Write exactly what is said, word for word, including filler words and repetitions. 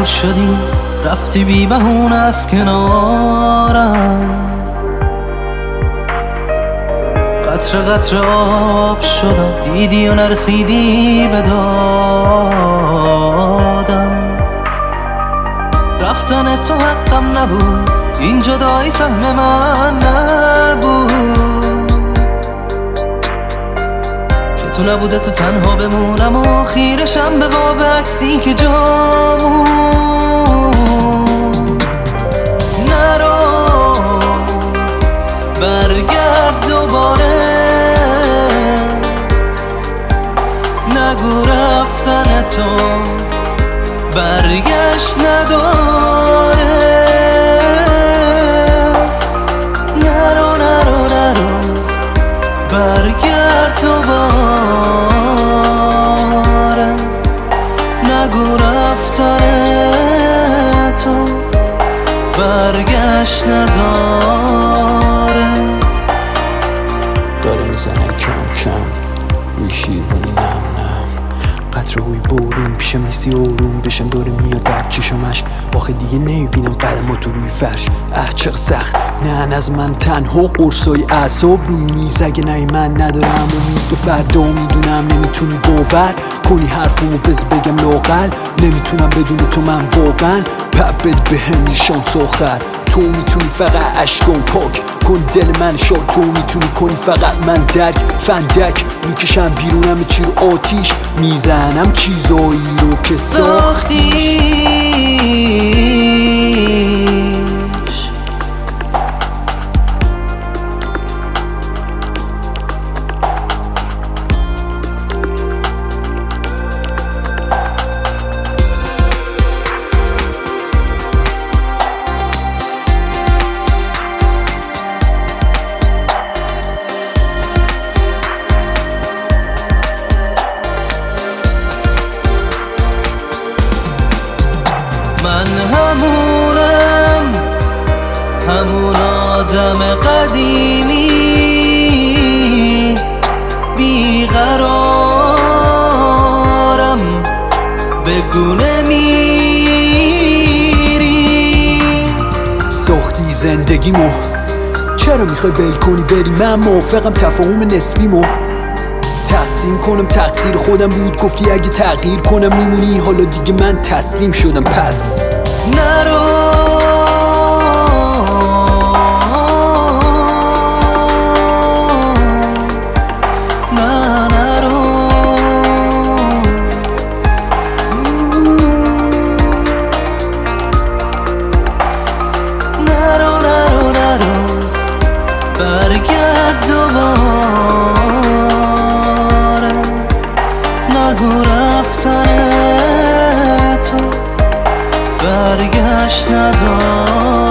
دور شدی، رفتی بی بهونه از کنارم. قطره قطره آب شدم، دیدی و نرسیدی به دادم. رفتن تو حقم نبود، این جدایی سهم من نبود. که تو نبوده تو تنها بمونم و خیرشم به قاب عکسی که جامون. نرو برگرد دوباره، نگو رفتن تو برگشت نداره. نرو نرو نرو برگرد دوباره، نگو رفتن تو برگشت نداره. داره میزنه کم کم روی شیروانی نم نم، قطره های بارون پیشم نیستی آروم بشم، داره میاد در چشمش آخه دیگه نمیبینم قدم تو روی فرش. اه چق سخت، نه از من تنها قرصای اعصاب روی میز، اگه نه من ندارم امید و فردا میدونم نمیتونی باور کنی حرفمو بز بگم لاقل، نمیتونم بدون تو من واقعا پبت به هم شانس آخر. تو میتونی فقط عشقام پاک کن دل من شاد، تو میتونی کنی فقط من درک فندک میکشم بیرونم چیر آتیش، میزنم چیزایی رو که ساختیش. من همونم، همون آدم قدیمی، بیقرارم بگو نمیری. ساختی زندگیمو، چرا میخوای ول کنی بری؟ من موافقم تفاهم نسبیمو تقسیم کنم، تقصیر خودم بود گفتی اگه تغییر کنم میمونی، حالا دیگه من تسلیم شدم پس نرو نه نرو نرو نرو نرو برگرد دوباره، نگو رفتن تو برگشت نداره.